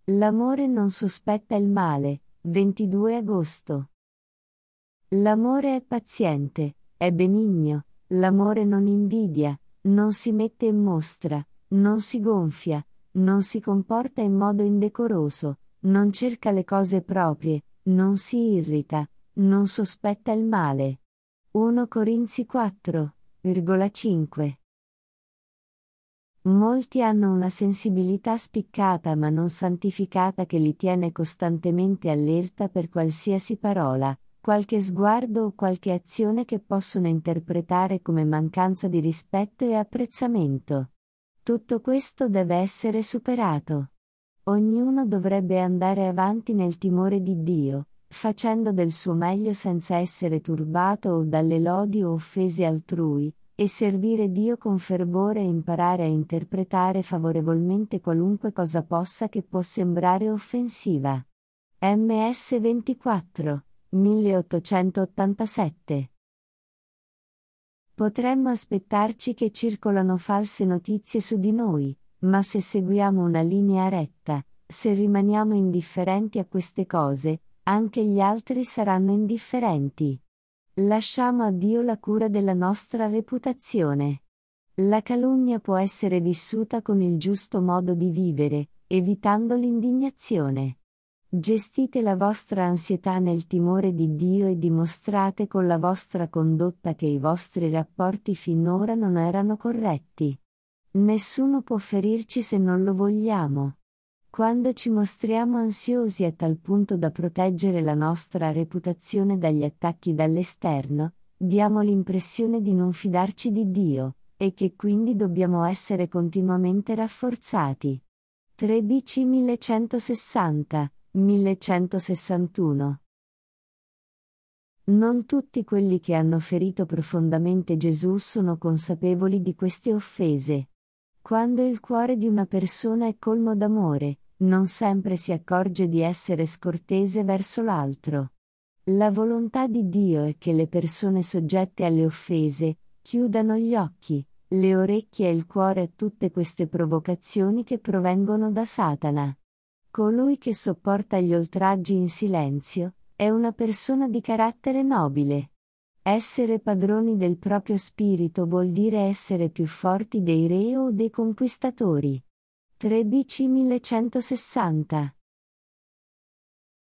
L'amore non sospetta il male. 22 agosto. L'amore è paziente, è benigno, l'amore non invidia, non si mette in mostra, non si gonfia, non si comporta in modo indecoroso, non cerca le cose proprie, non si irrita, non sospetta il male. 1 Corinzi 4,5. Molti hanno una sensibilità spiccata ma non santificata che li tiene costantemente allerta per qualsiasi parola, qualche sguardo o qualche azione che possono interpretare come mancanza di rispetto e apprezzamento. Tutto questo deve essere superato. Ognuno dovrebbe andare avanti nel timore di Dio, facendo del suo meglio senza essere turbato o dalle lodi o offese altrui, e servire Dio con fervore e imparare a interpretare favorevolmente qualunque cosa possa che può sembrare offensiva. MS 24, 1887. Potremmo aspettarci che circolano false notizie su di noi, ma se seguiamo una linea retta, se rimaniamo indifferenti a queste cose, anche gli altri saranno indifferenti. Lasciamo a Dio la cura della nostra reputazione. La calunnia può essere vissuta con il giusto modo di vivere, evitando l'indignazione. Gestite la vostra ansietà nel timore di Dio e dimostrate con la vostra condotta che i vostri rapporti finora non erano corretti. Nessuno può ferirci se non lo vogliamo. Quando ci mostriamo ansiosi a tal punto da proteggere la nostra reputazione dagli attacchi dall'esterno, diamo l'impressione di non fidarci di Dio, e che quindi dobbiamo essere continuamente rafforzati. 3 BC 1160, 1161. Non tutti quelli che hanno ferito profondamente Gesù sono consapevoli di queste offese. Quando il cuore di una persona è colmo d'amore, non sempre si accorge di essere scortese verso l'altro. La volontà di Dio è che le persone soggette alle offese chiudano gli occhi, le orecchie e il cuore a tutte queste provocazioni che provengono da Satana. Colui che sopporta gli oltraggi in silenzio è una persona di carattere nobile. Essere padroni del proprio spirito vuol dire essere più forti dei re o dei conquistatori. 3 BC 1160